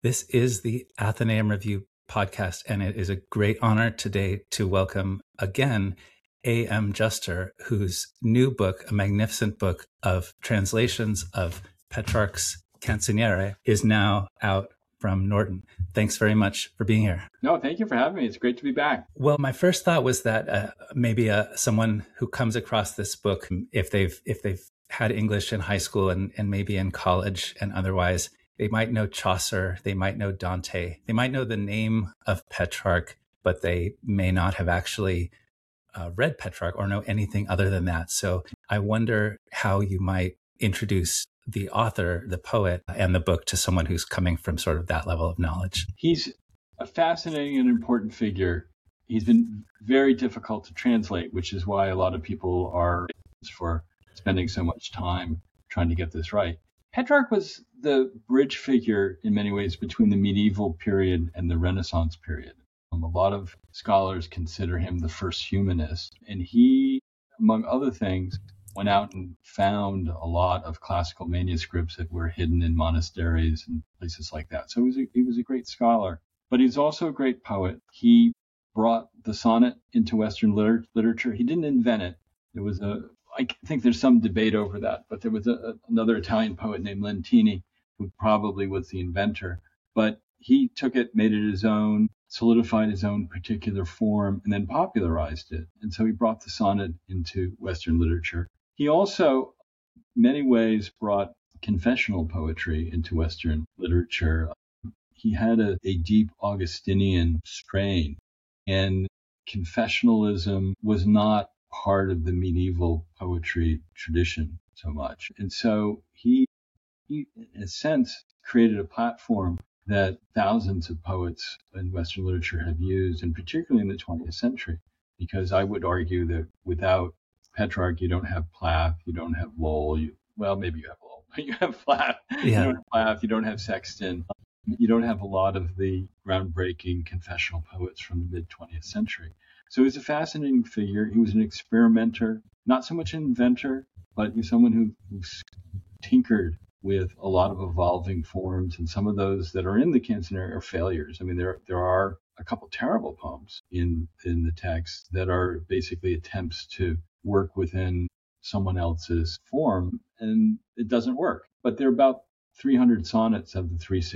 This is the Athenaeum Review podcast, and it is a great honor today to welcome again A.M. Juster, whose new book, a magnificent book of translations of Petrarch's Canzoniere, is now out from Norton. Thanks very much for being here. No, thank you for having me. It's great to be back. Well, my first thought was that maybe someone who comes across this book, if they've had English in high school and maybe in college and otherwise, they might know Chaucer, they might know Dante, they might know the name of Petrarch, but they may not have actually read Petrarch or know anything other than that. So I wonder how you might introduce the author, the poet, and the book to someone who's coming from sort of that level of knowledge. He's a fascinating and important figure. He's been very difficult to translate, which is why a lot of people are for spending so much time trying to get this right. Petrarch was the bridge figure in many ways between the medieval period and the Renaissance period. A lot of scholars consider him the first humanist, and he, among other things, went out and found a lot of classical manuscripts that were hidden in monasteries and places like that. So he was a great scholar, but he's also a great poet. He brought the sonnet into Western literature. He didn't invent it. There was I think there's some debate over that, but there was another Italian poet named Lentini who probably was the inventor. But he took it, made it his own, solidified his own particular form, and then popularized it. And so he brought the sonnet into Western literature. He also, in many ways, brought confessional poetry into Western literature. He had a deep Augustinian strain, and confessionalism was not part of the medieval poetry tradition so much. And so he, in a sense, created a platform that thousands of poets in Western literature have used, and particularly in the 20th century, because I would argue that without Petrarch, you don't have Plath, you don't have Lowell, maybe you have Lowell, but you have Plath, You don't have Plath, you don't have Sexton, you don't have a lot of the groundbreaking confessional poets from the mid-20th century. So he's a fascinating figure. He was an experimenter, not so much an inventor, but he's someone who tinkered with a lot of evolving forms, and some of those that are in the Canzoniere are failures. I mean, there are a couple terrible poems in the text that are basically attempts to work within someone else's form, and it doesn't work. But there are about 300 sonnets of the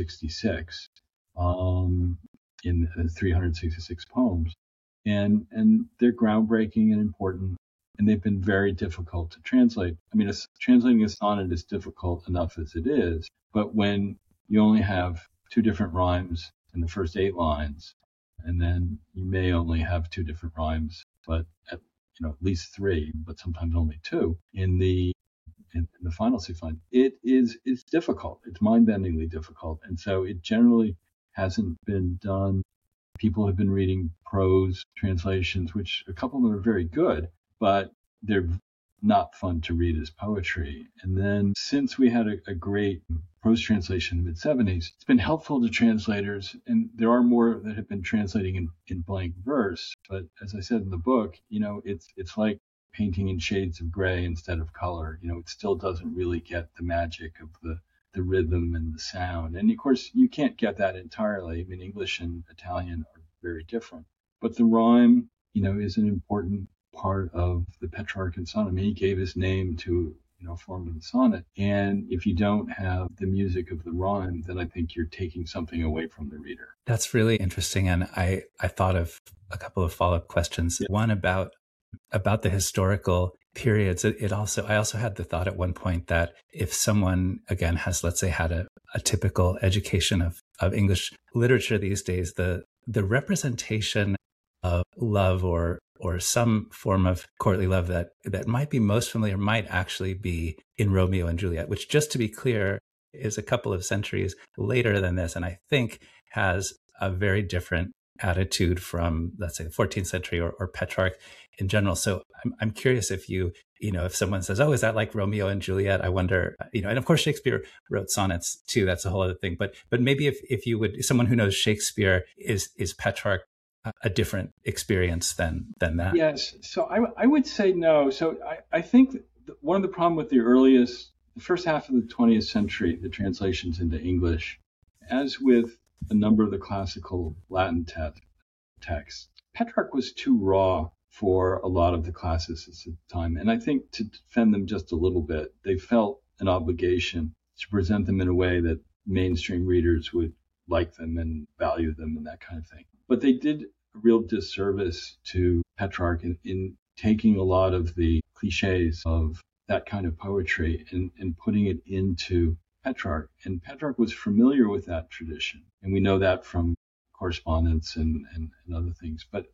366 in 366 poems, and they're groundbreaking and important, and they've been very difficult to translate. I mean, translating a sonnet is difficult enough as it is, but when you only have two different rhymes in the first 8 lines, and then you may only have 2 different rhymes, but at least 3, but sometimes only 2 in the final 6 lines, it's difficult. It's mind-bendingly difficult, and so it generally hasn't been done. People have been reading prose translations, which a couple of them are very good, but they're not fun to read as poetry. And then since we had a great prose translation in the mid-'70s, it's been helpful to translators, and there are more that have been translating in blank verse. But as I said in the book, it's like painting in shades of gray instead of color. It still doesn't really get the magic of the rhythm and the sound. And of course, you can't get that entirely. I mean, English and Italian are very different. But the rhyme, is an important part of the Petrarchan sonnet. I mean, he gave his name to, form of the sonnet. And if you don't have the music of the rhyme, then I think you're taking something away from the reader. That's really interesting. And I thought of a couple of follow-up questions. Yeah. One about the historical periods. I also had the thought at one point that if someone, again, has, let's say, had a typical education of English literature these days, the representation of love or some form of courtly love that might be most familiar might actually be in Romeo and Juliet, which, just to be clear, is a couple of centuries later than this, and I think has a very different attitude from, let's say, the 14th century or Petrarch in general. So I'm curious if if someone says, oh, is that like Romeo and Juliet? I wonder, and of course Shakespeare wrote sonnets too. That's a whole other thing. But maybe if you would, someone who knows Shakespeare, is Petrarch a different experience than that? Yes. So I would say no. So I think one of the problems with the first half of the 20th century, the translations into English, as with a number of the classical Latin texts. Petrarch was too raw for a lot of the classicists at the time. And I think to defend them just a little bit, they felt an obligation to present them in a way that mainstream readers would like them and value them and that kind of thing. But they did a real disservice to Petrarch in taking a lot of the cliches of that kind of poetry and putting it into Petrarch. And Petrarch was familiar with that tradition. And we know that from correspondence and other things. But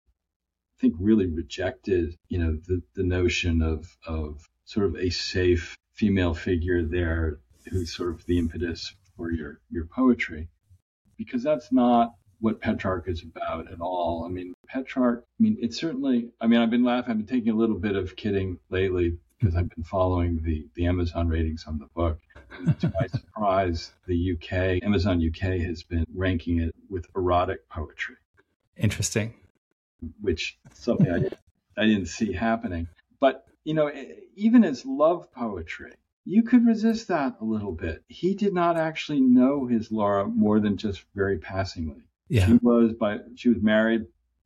I think really rejected, the notion of sort of a safe female figure there who's sort of the impetus for your poetry, because that's not what Petrarch is about at all. I mean, Petrarch, it's certainly, I've been laughing, I've been taking a little bit of kidding lately because I've been following the Amazon ratings on the book. And to my surprise, Amazon UK has been ranking it with erotic poetry. Interesting. Which something I didn't see happening. But, even as love poetry, you could resist that a little bit. He did not actually know his Laura more than just very passingly. Yeah. She was married,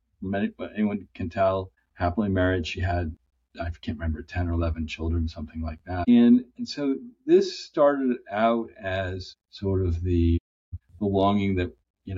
anyone can tell, happily married. She had, I can't remember, 10 or 11 children, something like that. And so this started out as sort of the longing that,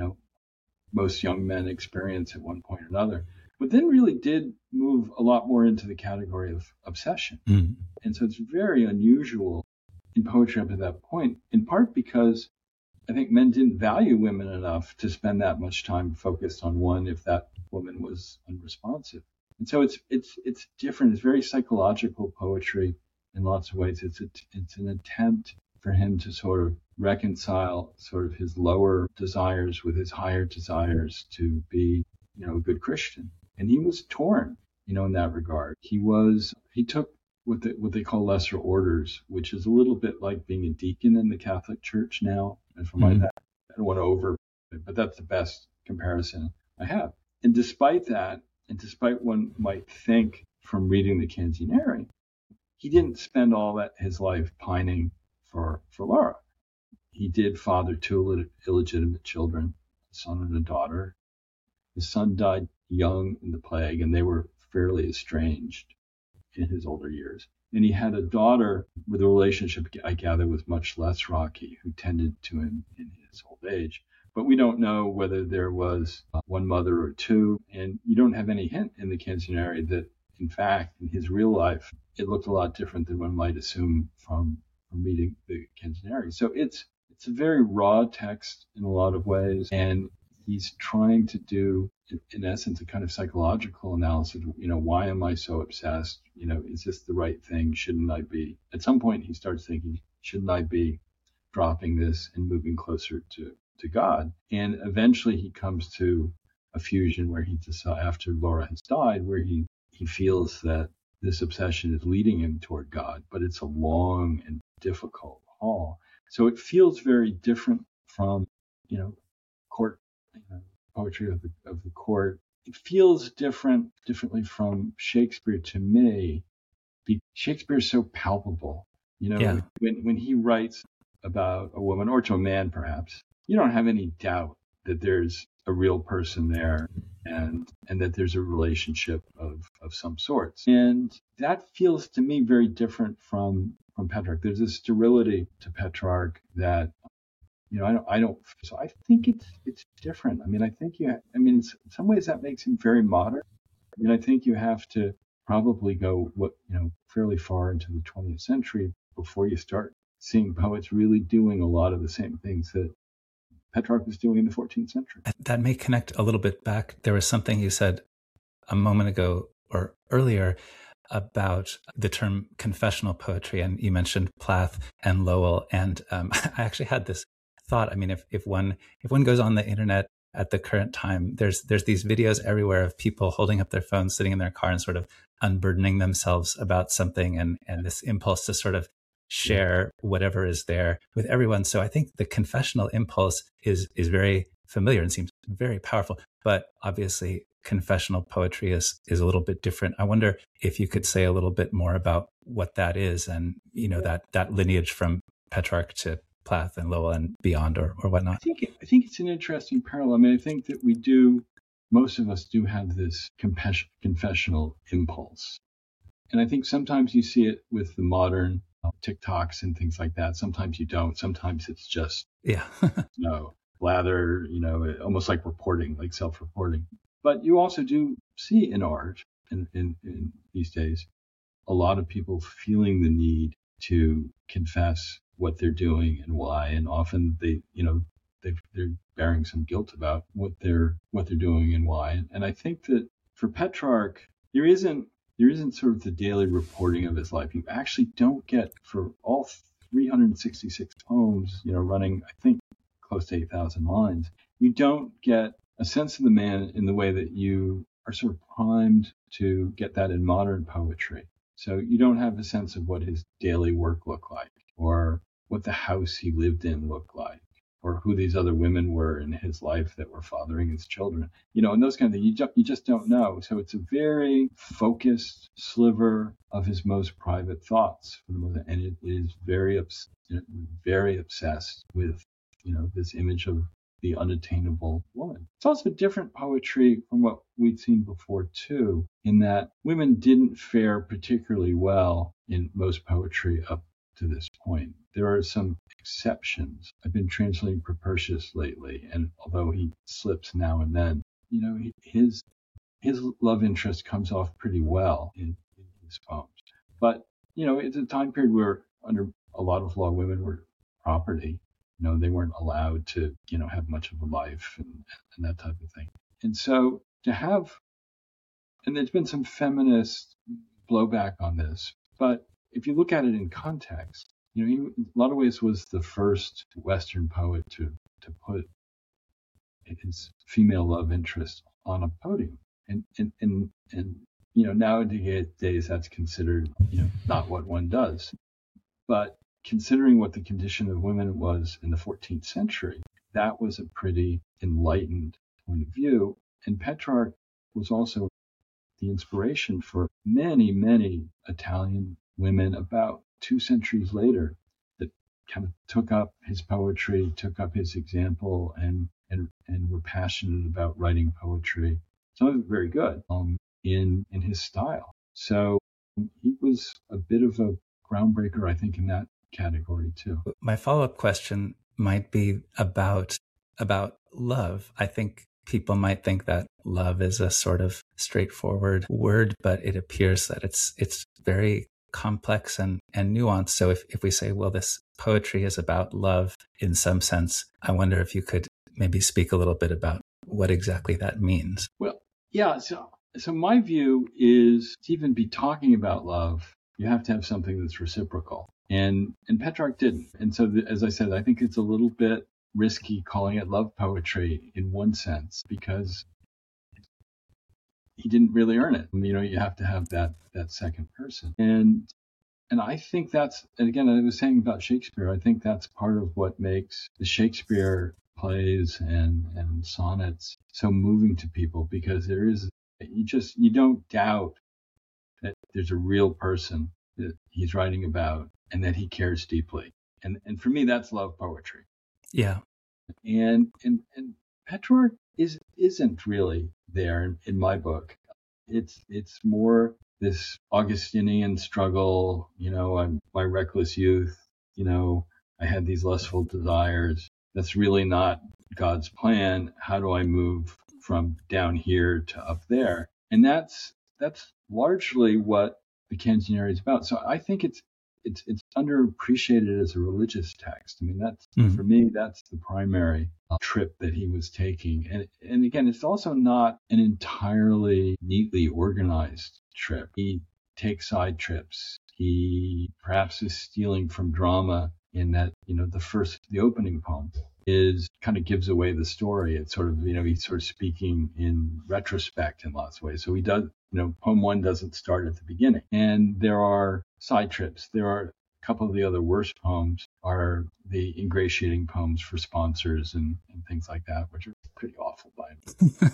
most young men experience at one point or another, but then really did move a lot more into the category of obsession. Mm. And so it's very unusual in poetry up to that point, in part because I think men didn't value women enough to spend that much time focused on one if that woman was unresponsive. And so it's different. It's very psychological poetry in lots of ways. It's an attempt for him to sort of reconcile sort of his lower desires with his higher desires to be, a good Christian. And he was torn, in that regard. He took what they call lesser orders, which is a little bit like being a deacon in the Catholic Church now. And for I don't want to but that's the best comparison I have. And despite that, and despite one might think from reading the Canzoniere, he didn't spend all that his life pining for Laura. He did father two illegitimate children, a son and a daughter. His son died young in the plague, and they were fairly estranged in his older years. And he had a daughter with a relationship, I gather, was much less rocky, who tended to him in his old age. But we don't know whether there was one mother or two, and you don't have any hint in the Canzoniere that, in fact, in his real life, it looked a lot different than one might assume from reading the Canzoniere. So it's a very raw text in a lot of ways, and he's trying to do, in essence, a kind of psychological analysis. Why am I so obsessed? Is this the right thing? Shouldn't I be? At some point, he starts thinking, shouldn't I be dropping this and moving closer to God? And eventually, he comes to a fusion where he decides, after Laura has died, where he feels that this obsession is leading him toward God, but it's a long and difficult haul. So it feels very different from, court poetry of the court. It feels differently from Shakespeare to me. Shakespeare is so palpable. When he writes about a woman, or to a man perhaps, you don't have any doubt that there's a real person there and that there's a relationship of some sorts. And that feels to me very different from Petrarch. There's a sterility to Petrarch that, I don't. So I think it's different. In some ways that makes him very modern. I think you have to probably go fairly far into the 20th century before you start seeing poets really doing a lot of the same things that Petrarch was doing in the 14th century. That may connect a little bit back. There was something you said a moment ago or earlier about the term confessional poetry, and you mentioned Plath and Lowell. And I actually had this thought. If one goes on the internet at the current time, there's these videos everywhere of people holding up their phones, sitting in their car and sort of unburdening themselves about something, and this impulse to sort of share whatever is there with everyone. So I think the confessional impulse is very familiar and seems very powerful. But obviously, confessional poetry is a little bit different. I wonder if you could say a little bit more about what that is, and that lineage from Petrarch to Plath and Lowell and beyond, or whatnot? I think it's an interesting parallel. I mean, I think that most of us do have this confessional impulse. And I think sometimes you see it with the modern TikToks and things like that. Sometimes you don't. Sometimes it's just, blather, almost like reporting, like self-reporting. But you also do see in art in these days, a lot of people feeling the need to confess what they're doing and why. And often they're bearing some guilt about what they're doing and why. And I think that for Petrarch, there isn't sort of the daily reporting of his life. You actually don't get, for all 366 poems, running, I think, close to 8,000 lines, you don't get a sense of the man in the way that you are sort of primed to get that in modern poetry. So you don't have a sense of what his daily work looked like, or what the house he lived in looked like, or who these other women were in his life that were fathering his children, and those kind of things. You just don't know. So it's a very focused sliver of his most private thoughts, for the most, and it is very obsessed with, this image of the unattainable woman. It's also different poetry from what we'd seen before too, in that women didn't fare particularly well in most poetry up to this point. There are some exceptions. I've been translating Propertius lately, and although he slips now and then, his love interest comes off pretty well in his poems. But it's a time period where, under a lot of law, women were property. They weren't allowed to, have much of a life and that type of thing. And so and there's been some feminist blowback on this, but if you look at it in context, he, in a lot of ways, was the first Western poet to put his female love interest on a podium. And nowadays that's considered, not what one does. But considering what the condition of women was in the 14th century, that was a pretty enlightened point of view. And Petrarch was also the inspiration for many, many Italian women about 2 centuries later that kind of took up his poetry, took up his example, and were passionate about writing poetry. Some of it very good in his style. So he was a bit of a groundbreaker, I think, in that category too. My follow-up question might be about love. I think people might think that love is a sort of straightforward word, but it appears that it's very complex and nuanced. So if we say, well, this poetry is about love in some sense, I wonder if you could maybe speak a little bit about what exactly that means. Well, yeah. So my view is, to even be talking about love, you have to have something that's reciprocal. And Petrarch didn't. And so, as I said, I think it's a little bit risky calling it love poetry in one sense, because he didn't really earn it. You have to have that second person. And I think and again, I was saying about Shakespeare, I think that's part of what makes the Shakespeare plays and sonnets so moving to people, because you don't doubt that there's a real person that he's writing about and that he cares deeply. And for me, that's love poetry. Yeah. And Petrarch isn't really there in my book. It's more this Augustinian struggle, my reckless youth, I had these lustful desires. That's really not God's plan. How do I move from down here to up there? And that's largely what the Canzoniere is about. So I think it's underappreciated as a religious text. I mean, for me, that's the primary trip that he was taking. And again, it's also not an entirely neatly organized trip. He takes side trips. He perhaps is stealing from drama in that, the opening poem is kind of gives away the story. It's sort of, he's sort of speaking in retrospect in lots of ways. So he does, poem 1 doesn't start at the beginning. And there are side trips. There are a couple of the other worst poems are the ingratiating poems for sponsors and things like that, which are pretty awful by him.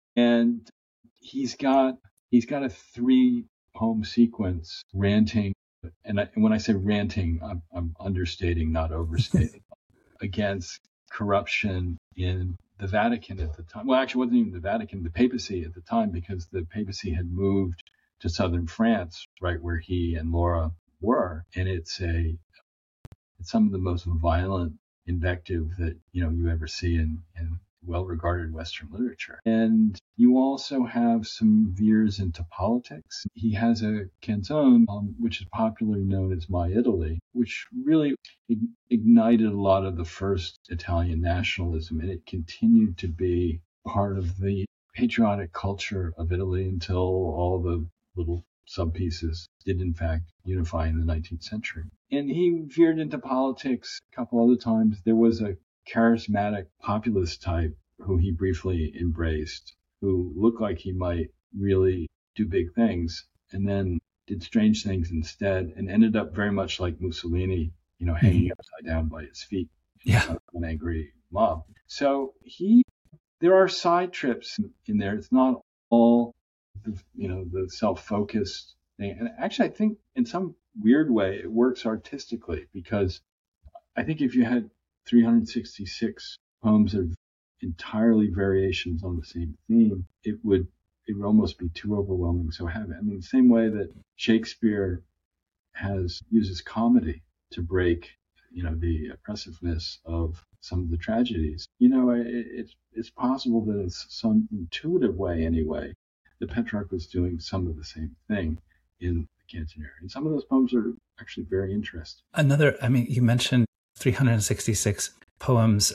And he's got a 3-poem sequence ranting and when I say ranting, I'm understating, not overstating, against corruption in the Vatican at the time. Well, actually, it wasn't even the Vatican, the papacy at the time, because the papacy had moved to southern France, right where he and Laura were, and it's some of the most violent invective that you ever see in well-regarded Western literature. And you also have some veers into politics. He has a canzone, which is popularly known as My Italy, which really ignited a lot of the first Italian nationalism, and it continued to be part of the patriotic culture of Italy until all the little sub-pieces did in fact unify in the 19th century. And he veered into politics a couple other times. There was a charismatic populist type who he briefly embraced, who looked like he might really do big things, and then did strange things instead, and ended up very much like Mussolini, hanging upside down by his feet in front of an angry mob. So there are side trips in there. It's not all the self-focused thing. And actually, I think in some weird way, it works artistically, because I think if you had 366 poems of entirely variations on the same theme, it would almost be too overwhelming. So have it. I mean, the same way that Shakespeare uses comedy to break, the oppressiveness of some of the tragedies. It's possible that in some intuitive way, anyway, that Petrarch was doing some of the same thing in the Canzoniere. And some of those poems are actually very interesting. You mentioned 366 poems.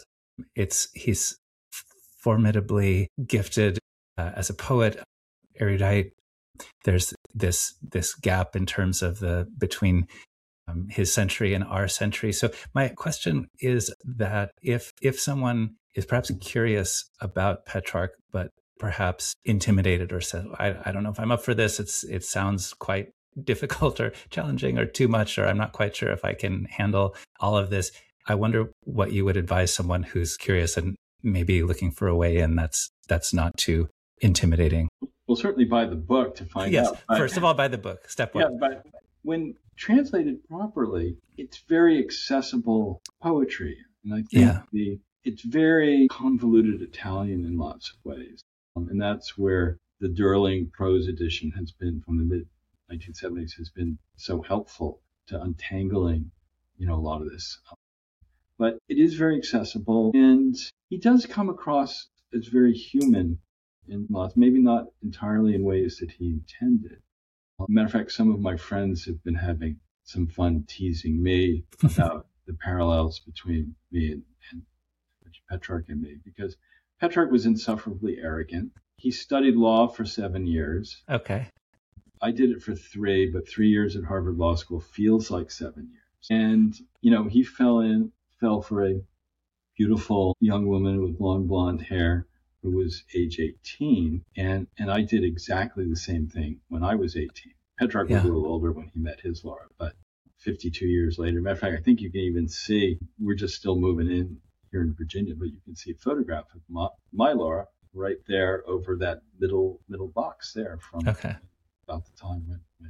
He's formidably gifted as a poet, erudite. There's this gap in terms of between his century and our century. So my question is that if someone is perhaps curious about Petrarch, but perhaps intimidated or says, I don't know if I'm up for this. It sounds quite difficult or challenging or too much, or I'm not quite sure if I can handle all of this. I wonder what you would advise someone who's curious and maybe looking for a way in that's not too intimidating. Well, certainly buy the book to find out. Yes, first of all, buy the book. Step one. Yeah, but when translated properly, it's very accessible poetry. And I think it's very convoluted Italian in lots of ways. And that's where the Durling prose edition has been, from the mid-1970s, has been so helpful to untangling, a lot of this. But it is very accessible, and he does come across as very human in lots, maybe not entirely in ways that he intended. Matter of fact, some of my friends have been having some fun teasing me about the parallels between me and Petrarch and me, because Petrarch was insufferably arrogant. He studied law for 7 years. Okay. I did it for 3, but 3 years at Harvard Law School feels like 7 years. And, he fell for a beautiful young woman with long blonde hair who was age 18. And I did exactly the same thing when I was 18. Petrarch was a little older when he met his Laura, but 52 years later. Matter of fact, I think you can even see, we're just still moving in here in Virginia, but you can see a photograph of my Laura right there over that middle box there from about the time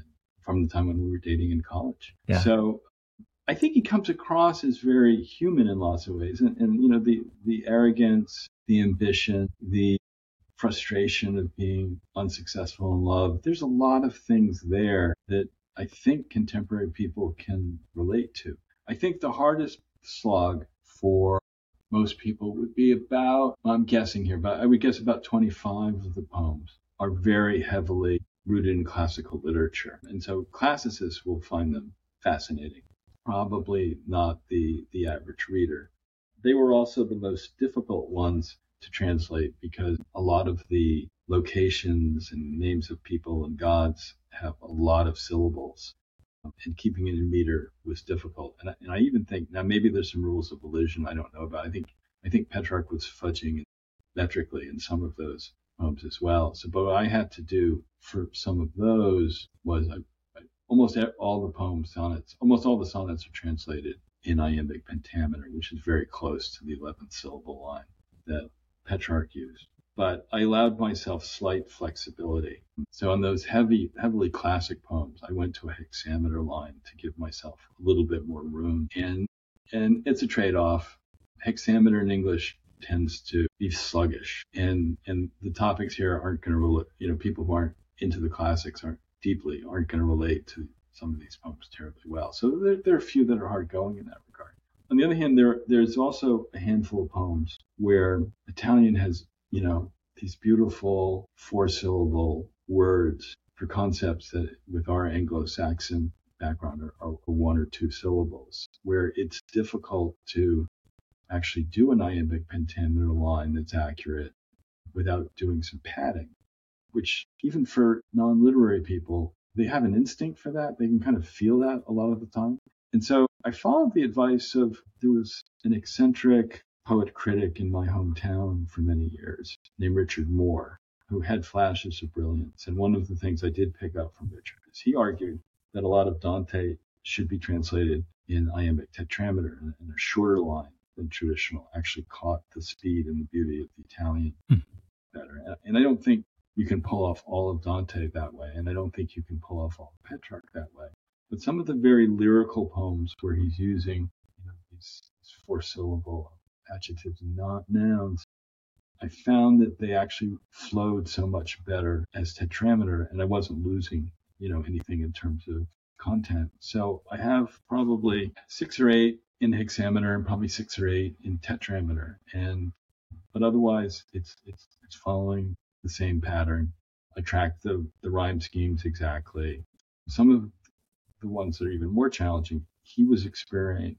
when we were dating in college. Yeah. So I think he comes across as very human in lots of ways. And the arrogance, the ambition, the frustration of being unsuccessful in love. There's a lot of things there that I think contemporary people can relate to. I think the hardest slog for most people would be about, I'm guessing here, but I would guess about 25 of the poems are very heavily rooted in classical literature. And so classicists will find them fascinating. Probably not the average reader. They were also the most difficult ones to translate because a lot of the locations and names of people and gods have a lot of syllables, and keeping it in meter was difficult. And I even think, now maybe there's some rules of elision I don't know about. I think Petrarch was fudging metrically in some of those poems as well. So, but what I had to do for some of those was almost all the sonnets are translated in iambic pentameter, which is very close to the 11th syllable line that Petrarch used. but I allowed myself slight flexibility. So on those heavily classic poems, I went to a hexameter line to give myself a little bit more room. And it's a trade-off. Hexameter in English tends to be sluggish, and the topics here aren't going to relate. People who aren't into the classics aren't going to relate to some of these poems terribly well. So there are a few that are hard going in that regard. On the other hand, there's also a handful of poems where Italian has, these beautiful 4-syllable words for concepts that with our Anglo-Saxon background are 1 or 2 syllables, where it's difficult to actually do an iambic pentameter line that's accurate without doing some padding, which even for non-literary people, they have an instinct for that. They can kind of feel that a lot of the time. And so I followed the advice of, there was an eccentric poet critic in my hometown for many years named Richard Moore, who had flashes of brilliance. And one of the things I did pick up from Richard is he argued that a lot of Dante should be translated in iambic tetrameter, and a shorter line than traditional actually caught the speed and the beauty of the Italian better. And I don't think you can pull off all of Dante that way, and I don't think you can pull off all of Petrarch that way. But some of the very lyrical poems where he's using these 4-syllable adjectives and not nouns, I found that they actually flowed so much better as tetrameter, and I wasn't losing anything in terms of content. So I have probably 6 or 8 in hexameter and probably 6 or 8 in tetrameter, but otherwise it's following the same pattern. I track the rhyme schemes exactly. Some of the ones that are even more challenging, he was experimenting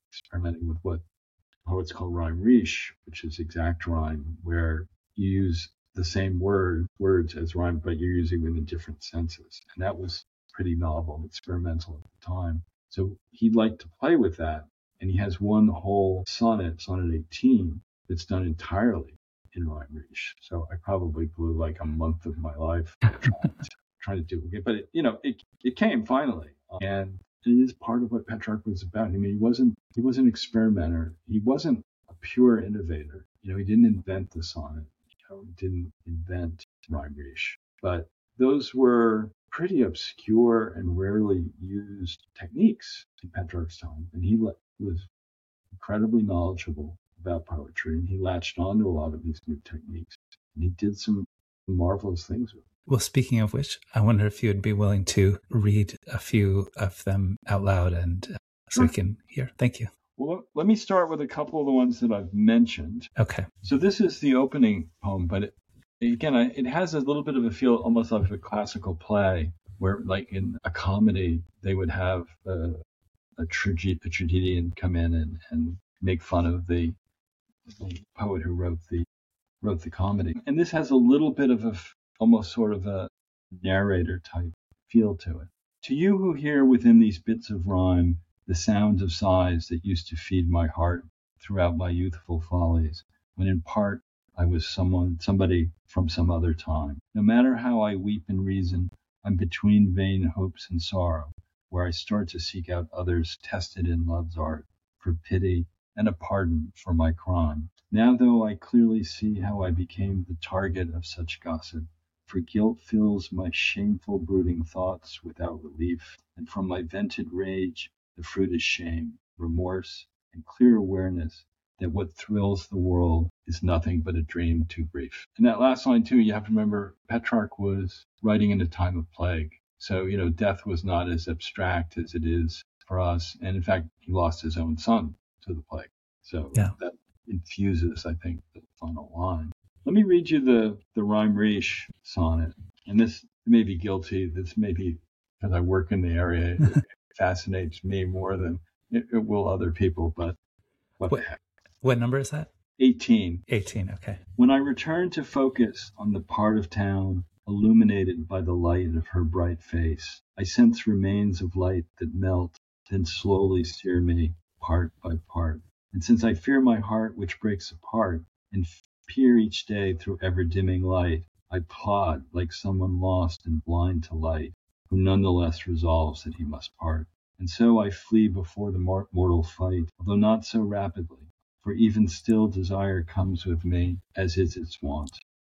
with what poets call rhyme riche, which is exact rhyme, where you use the same words as rhyme, but you're using them in different senses. And that was pretty novel and experimental at the time. So he'd like to play with that. And he has one whole sonnet 18, that's done entirely in rhyme riche. So I probably blew like a month of my life trying to do it. But it came finally. And it is part of what Petrarch was about. I mean, he was an experimenter. He wasn't a pure innovator. He didn't invent the sonnet. He didn't invent rhyme riche. But those were pretty obscure and rarely used techniques in Petrarch's time. And he was incredibly knowledgeable about poetry, and he latched onto a lot of these new techniques. And he did some marvelous things with it. Well, speaking of which, I wonder if you would be willing to read a few of them out loud, and so we can hear. Thank you. Well, let me start with a couple of the ones that I've mentioned. Okay. So this is the opening poem, but it has a little bit of a feel almost like a classical play, where like in a comedy, they would have a tragedian come in and make fun of the poet who wrote the comedy. And this has a little bit of almost sort of a narrator type feel to it. To you who hear within these bits of rhyme the sounds of sighs that used to feed my heart throughout my youthful follies, when in part I was somebody from some other time. No matter how I weep and reason, I'm between vain hopes and sorrow, where I start to seek out others tested in love's art, for pity and a pardon for my crime. Now though I clearly see how I became the target of such gossip, for guilt fills my shameful brooding thoughts without relief, and from my vented rage the fruit is shame, remorse, and clear awareness that what thrills the world is nothing but a dream too brief. And that last line too, you have to remember Petrarch was writing in a time of plague. So, death was not as abstract as it is for us. And in fact, he lost his own son to the plague. So that infuses, I think, the final line. Let me read you the rhyme riche sonnet. And this may be guilty. This may be because I work in the area. It fascinates me more than it will other people. But what the heck? What number is that? 18. 18, okay. When I return to focus on the part of town illuminated by the light of her bright face, I sense remains of light that melt, then slowly sear me part by part. And since I fear my heart which breaks apart, and peer each day through ever-dimming light, I plod like someone lost and blind to light, who nonetheless resolves that he must part. And so I flee before the mortal fight, although not so rapidly, for even still desire comes with me, as is its wont.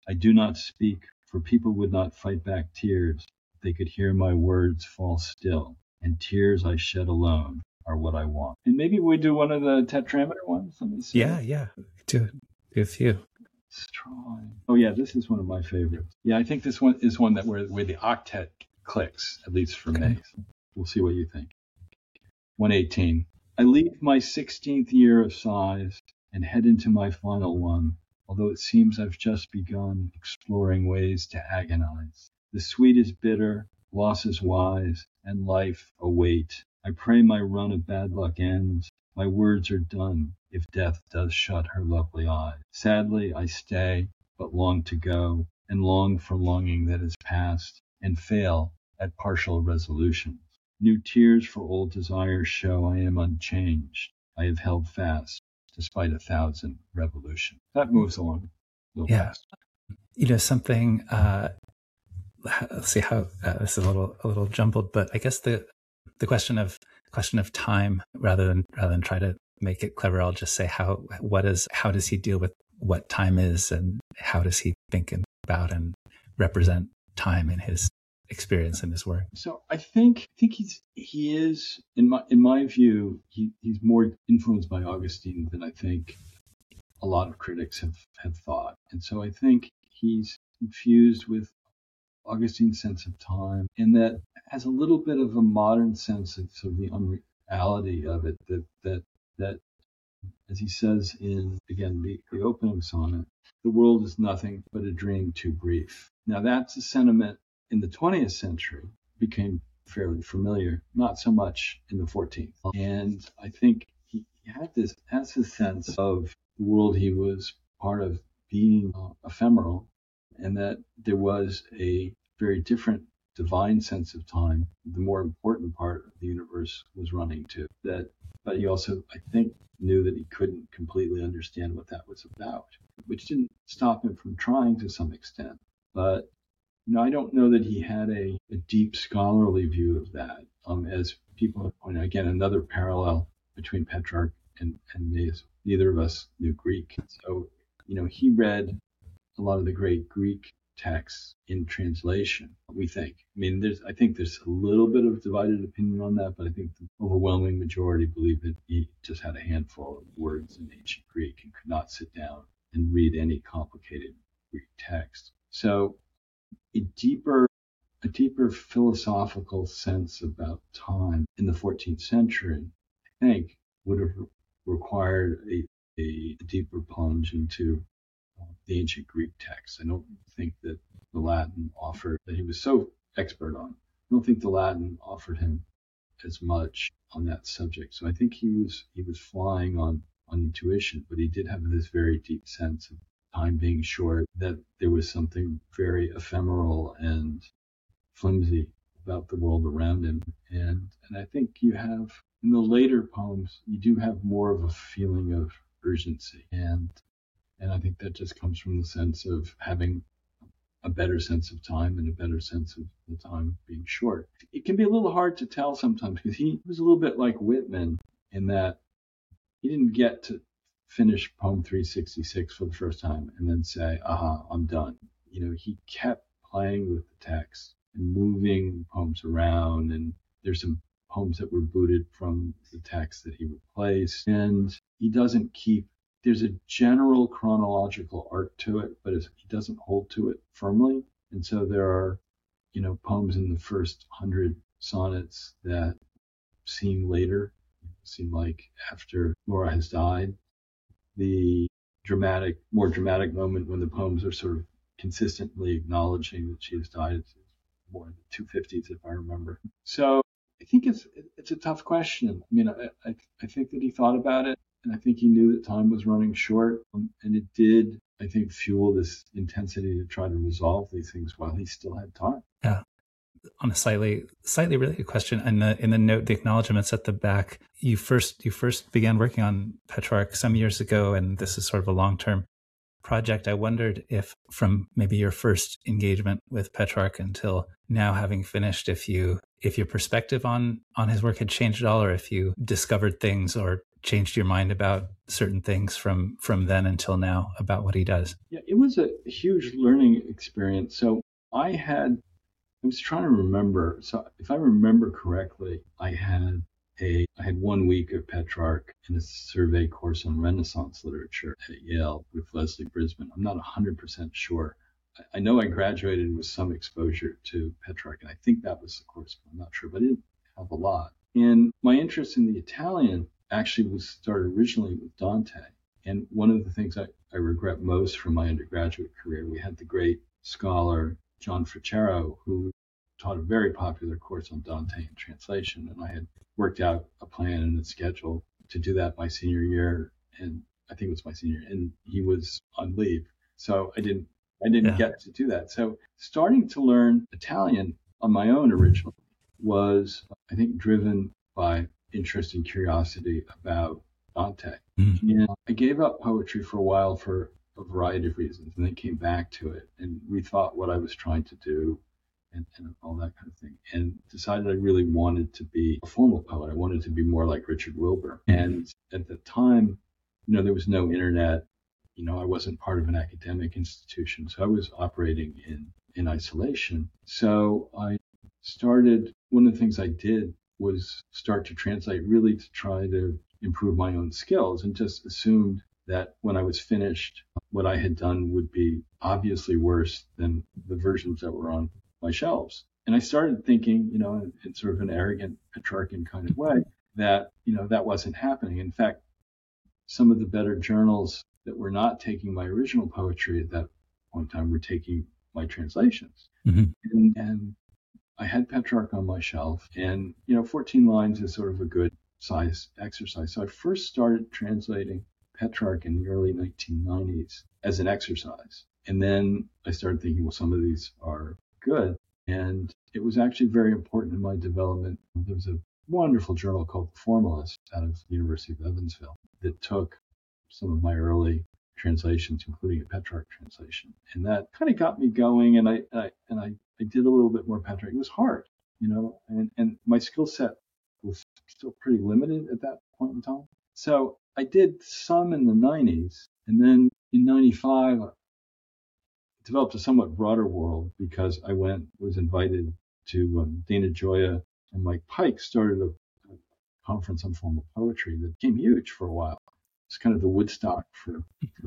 I do not speak, for people would not fight back tears. They could hear my words fall still, and tears I shed alone are what I want. And maybe we do one of the tetrameter ones. Let me see. Yeah. Do a few. Let's try. Oh yeah, this is one of my favorites. Yeah, I think this one is one that where the octet clicks, at least for me. So we'll see what you think. 118. I leave my 16th year of sighs and head into my final one, although it seems I've just begun exploring ways to agonize. The sweet is bitter, loss is wise, and life a weight. I pray my run of bad luck ends. My words are done, if death does shut her lovely eyes. Sadly, I stay, but long to go, and long for longing that is past, and fail at partial resolutions. New tears for old desires show I am unchanged. I have held fast, despite 1,000 revolutions. That moves along a little fast. Something, let's see how, this is a little jumbled, but I guess the question of time, rather than try to make it clever, I'll just say how does he deal with what time is, and how does he think about and represent time in his experience in his work? So I think he is in my view he's more influenced by Augustine than I think a lot of critics have thought, and so I think he's infused with Augustine's sense of time, and that has a little bit of a modern sense of the unreality of it, that as he says in, again, the opening sonnet, the world is nothing but a dream too brief. Now that's a sentiment in the 20th century became fairly familiar, not so much in the 14th. And I think he has this sense of the world he was part of being ephemeral, and that there was a very different divine sense of time, the more important part of the universe was running to. But he also, I think, knew that he couldn't completely understand what that was about, which didn't stop him from trying to some extent. But I don't know that he had a deep scholarly view of that. As people have pointed out, again, another parallel between Petrarch and me is neither of us knew Greek. So, he read a lot of the great Greek texts in translation, we think. I think there's a little bit of divided opinion on that, but I think the overwhelming majority believe that he just had a handful of words in ancient Greek and could not sit down and read any complicated Greek text. So a deeper philosophical sense about time in the 14th century, I think, would have required a deeper plunge into the ancient Greek texts. I don't think that the Latin that he was so expert on, I don't think the Latin offered him as much on that subject. So I think he was flying on intuition, but he did have this very deep sense of time being short, that there was something very ephemeral and flimsy about the world around him. And I think you have, in the later poems, you do have more of a feeling of urgency. And I think that just comes from the sense of having a better sense of time and a better sense of the time being short. It can be a little hard to tell sometimes, because he was a little bit like Whitman in that he didn't get to finish poem 366 for the first time and then say, aha, I'm done. He kept playing with the text and moving poems around, and there's some poems that were booted from the text that he replaced, and he doesn't keep. There's a general chronological arc to it, but he doesn't hold to it firmly. And so there are, poems in the first 100 sonnets that seem later, seem like after Laura has died. The more dramatic moment when the poems are sort of consistently acknowledging that she has died, it's more in the 250s, if I remember. So I think it's a tough question. I think that he thought about it, and I think he knew that time was running short, and it did, I think, fuel this intensity to try to resolve these things while he still had time. Yeah. On a slightly related question, in the note, the acknowledgments at the back, you first began working on Petrarch some years ago, and this is sort of a long-term project, I wondered if from maybe your first engagement with Petrarch until now, having finished, if your perspective on his work had changed at all, or if you discovered things or changed your mind about certain things from then until now about what he does. Yeah, it was a huge learning experience. So I was trying to remember. So if I remember correctly, I had 1 week of Petrarch in a survey course on Renaissance literature at Yale with Leslie Brisbane. I'm not 100% sure. I know I graduated with some exposure to Petrarch, and I think that was the course, but I'm not sure. But I didn't have a lot. And my interest in the Italian actually started originally with Dante. And one of the things I regret most from my undergraduate career, we had the great scholar John Fricero, who taught a very popular course on Dante and translation. And I had worked out a plan and a schedule to do that my senior year. And I think it was my senior year, and he was on leave. So I didn't get to do that. So starting to learn Italian on my own originally was, I think, driven by interest and curiosity about Dante. Mm-hmm. And I gave up poetry for a while for a variety of reasons, and then came back to it and rethought what I was trying to do and all that kind of thing, and decided I really wanted to be a formal poet. I wanted to be more like Richard Wilbur. Mm-hmm. And at the time, there was no internet. I wasn't part of an academic institution, so I was operating in isolation. So one of the things I did was start to translate, really to try to improve my own skills, and just assumed that when I was finished, what I had done would be obviously worse than the versions that were on my shelves. And I started thinking, in sort of an arrogant Petrarchan kind of way, that, that wasn't happening. In fact, some of the better journals that were not taking my original poetry at that point in time were taking my translations. Mm-hmm. And I had Petrarch on my shelf, and 14 lines is sort of a good size exercise. So I first started translating Petrarch in the early 1990s as an exercise. And then I started thinking, well, some of these are good. And it was actually very important in my development. There was a wonderful journal called The Formalist out of the University of Evansville that took some of my early translations, including a Petrarch translation. And that kind of got me going. And I did a little bit more Petrarch. It was hard, and my skill set was still pretty limited at that point in time. So I did some in the 90s. And then in 95, I developed a somewhat broader world because I was invited to Dana Gioia and Mike Pike started a conference on formal poetry that became huge for a while. It's kind of the Woodstock for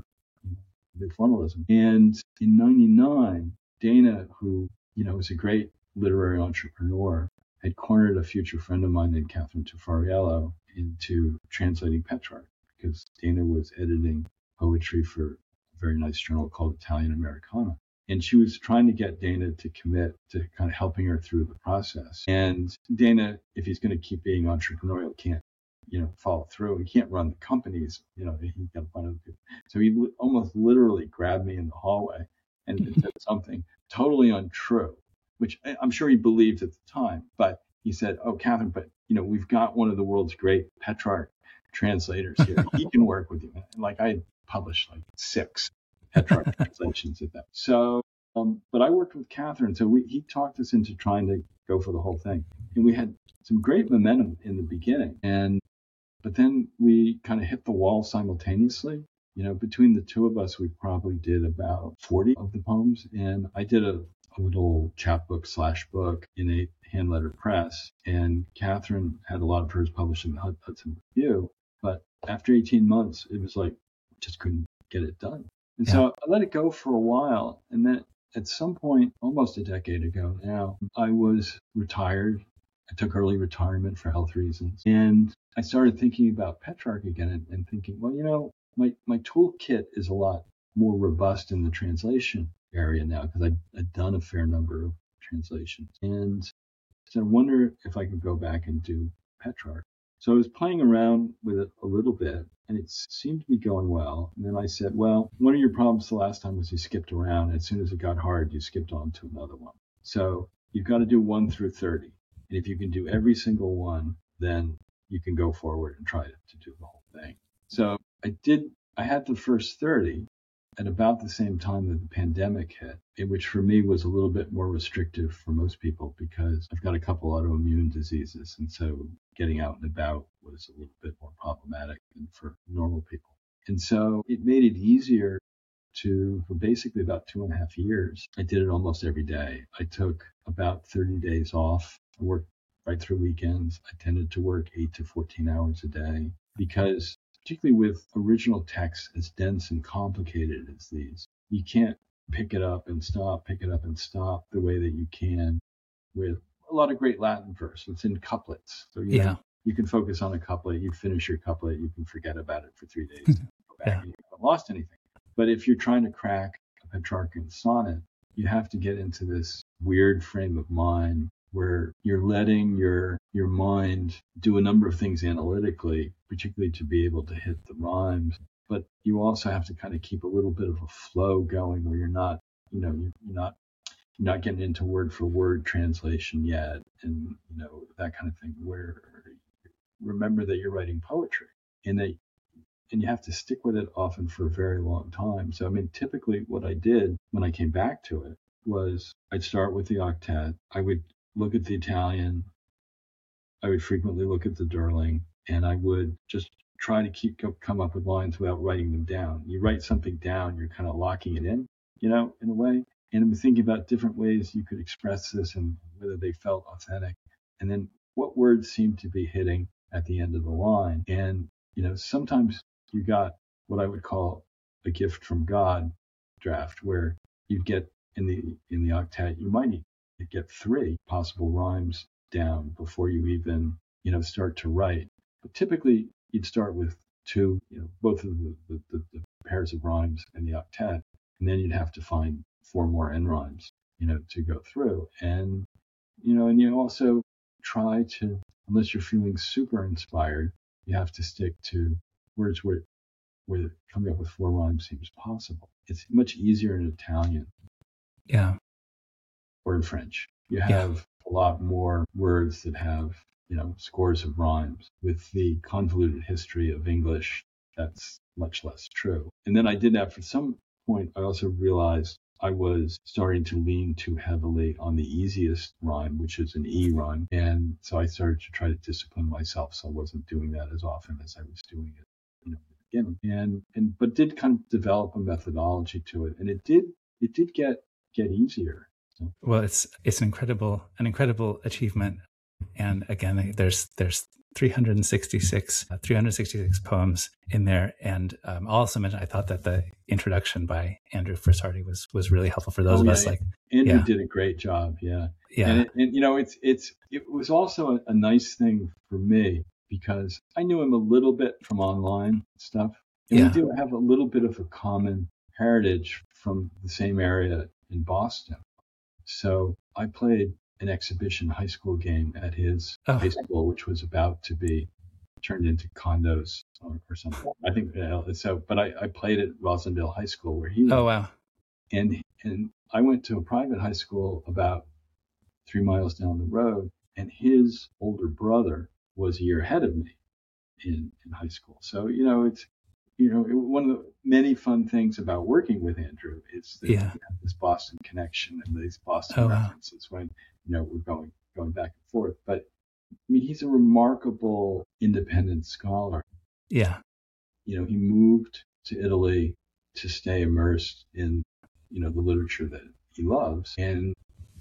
the formalism. And in 99, Dana, who, was a great literary entrepreneur, had cornered a future friend of mine named Catherine Tufariello into translating Petrarch, because Dana was editing poetry for a very nice journal called Italian Americana. And she was trying to get Dana to commit to kind of helping her through the process. And Dana, if he's going to keep being entrepreneurial, can't, follow through. He can't run the companies, he got to find other people. So he almost literally grabbed me in the hallway and said something totally untrue, which I'm sure he believed at the time. But he said, "Oh, Catherine, but, we've got one of the world's great Petrarch translators here. He can work with you." And I had published 6 Petrarch translations at that. So, but I worked with Catherine. So he talked us into trying to go for the whole thing. And we had some great momentum in the beginning. But then we kind of hit the wall simultaneously. Between the two of us, we probably did about 40 of the poems. And I did a little chapbook / book in a hand-lettered press. And Catherine had a lot of hers published in the Hudson Review. But after 18 months, it was just couldn't get it done. And so I let it go for a while. And then at some point, almost a decade ago now, I was retired. I took early retirement for health reasons. And I started thinking about Petrarch again and thinking, well, my toolkit is a lot more robust in the translation area now, because I'd done a fair number of translations. And so I wonder if I could go back and do Petrarch. So I was playing around with it a little bit, and it seemed to be going well. And then I said, well, one of your problems the last time was you skipped around. As soon as it got hard, you skipped on to another one. So you've got to do 1 through 30. And if you can do every single one, then you can go forward and try to do the whole thing. So I had the first 30, at about the same time that the pandemic hit, which for me was a little bit more restrictive for most people because I've got a couple autoimmune diseases. And so getting out and about was a little bit more problematic than for normal people. And so it made it easier for basically about 2.5 years. I did it almost every day. I took about 30 days off. I worked right through weekends. I tended to work 8 to 14 hours a day because particularly with original texts as dense and complicated as these, you can't pick it up and stop the way that you can with a lot of great Latin verse. It's in couplets. So you can focus on a couplet, you finish your couplet, you can forget about it for 3 days, and go back and you haven't lost anything. But if you're trying to crack a Petrarchan sonnet, you have to get into this weird frame of mind where you're letting your mind do a number of things analytically, particularly to be able to hit the rhymes. But you also have to kind of keep a little bit of a flow going where you're not getting into word for word translation yet, and that kind of thing. Where remember that you're writing poetry, and you have to stick with it often for a very long time. So, I mean, typically what I did when I came back to it was I'd start with the octet. I would look at the Italian. I would frequently look at the Durling, and I would just try to come up with lines without writing them down. You write something down, you're kind of locking it in a way. And I'm thinking about different ways you could express this and whether they felt authentic. And then what words seemed to be hitting at the end of the line. And, sometimes you got what I would call a gift from God draft, where you'd get in the octet, you might need to get 3 possible rhymes down before you even, start to write. But typically you'd start with 2, both of the pairs of rhymes in the octet, and then you'd have to find 4 more end rhymes, to go through. And, and you also try to, unless you're feeling super inspired, you have to stick to words where coming up with 4 rhymes seems possible. It's much easier in Italian. Yeah. Or in French. You have a lot more words that have, scores of rhymes. With the convoluted history of English, that's much less true. And then I did that for some point. I also realized I was starting to lean too heavily on the easiest rhyme, which is an E rhyme. And so I started to try to discipline myself. So I wasn't doing that as often as I was doing it, at the beginning. But did kind of develop a methodology to it. And it did get easier. So. Well, it's an incredible achievement. And again, there's 366 poems in there. And I'll also mention, I thought that the introduction by Andrew Frossardi was really helpful for those of us. Andrew did a great job. Yeah. And it was also a nice thing for me because I knew him a little bit from online stuff. And we do have a little bit of a common heritage from the same area in Boston. So I played an exhibition high school game at his high school, which was about to be turned into condos or something. I think so. But I played at Rosendale High School where he was. Oh wow! And I went to a private high school about 3 miles down the road, and his older brother was a year ahead of me in high school. So it's one of the many fun things about working with Andrew is that this Boston connection and these Boston references when we're going back and forth. But I mean, he's a remarkable independent scholar. Yeah. He moved to Italy to stay immersed in the literature that he loves, and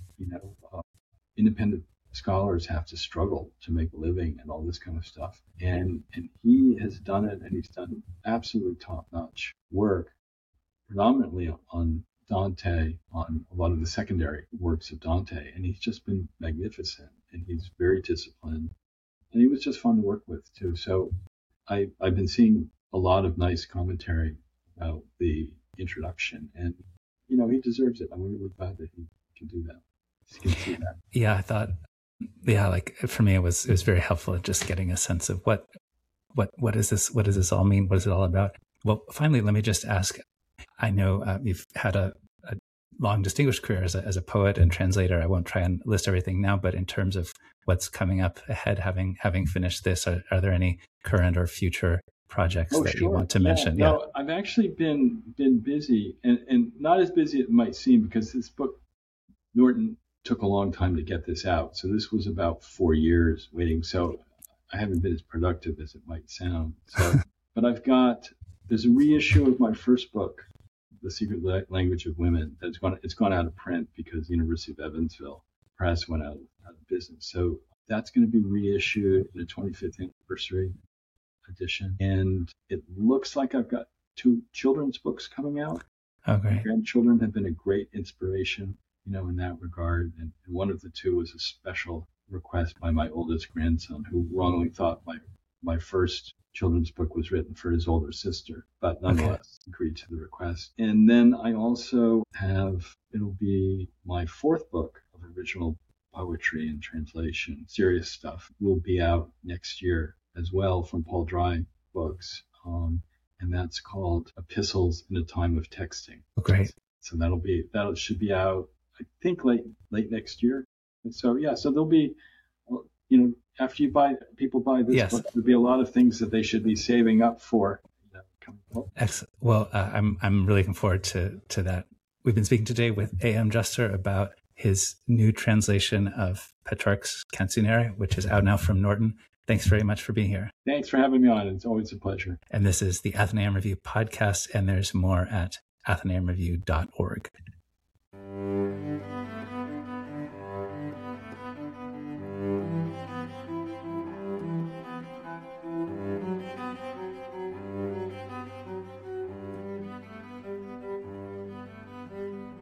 independent scholars have to struggle to make a living and all this kind of stuff. And he has done it, and he's done absolutely top-notch work, predominantly on Dante, on a lot of the secondary works of Dante. And he's just been magnificent, and he's very disciplined. And he was just fun to work with, too. So I've been seeing a lot of nice commentary about the introduction, and, he deserves it. I'm really glad that he can do that. He can see that. Yeah, I thought... Yeah, like for me, it was very helpful at just getting a sense of what is this? What does this all mean? What is it all about? Well, finally, let me just ask. I know you've had a long, distinguished career as a poet and translator. I won't try and list everything now, but in terms of what's coming up ahead, having finished this, are there any current or future projects that sure. you want to mention. Yeah. No, I've actually been busy and not as busy as it might seem, because this book, Norton, took a long time to get this out. So this was about 4 years waiting. So I haven't been as productive as it might sound. So, but there's a reissue of my first book, The Secret Language of Women, it's gone out of print because the University of Evansville Press went out of business. So that's going to be reissued in the 25th anniversary edition. And it looks like I've got 2 children's books coming out. Oh, great. My grandchildren have been a great inspiration, in that regard. And one of the 2 was a special request by my oldest grandson, who wrongly thought my first children's book was written for his older sister, but nonetheless agreed to the request. And then I also it'll be my 4th book of original poetry and translation, serious stuff, will be out next year as well, from Paul Dry Books. And that's called Epistles in a Time of Texting. Oh, great. So that should be out, I think, late next year. And so, so there'll be, after people buy this book, there'll be a lot of things that they should be saving up for. Excellent. Well, I'm really looking forward to that. We've been speaking today with A.M. Juster about his new translation of Petrarch's Canzoniere, which is out now from Norton. Thanks very much for being here. Thanks for having me on. It's always a pleasure. And this is the Athenaeum Review podcast, and thereum.org.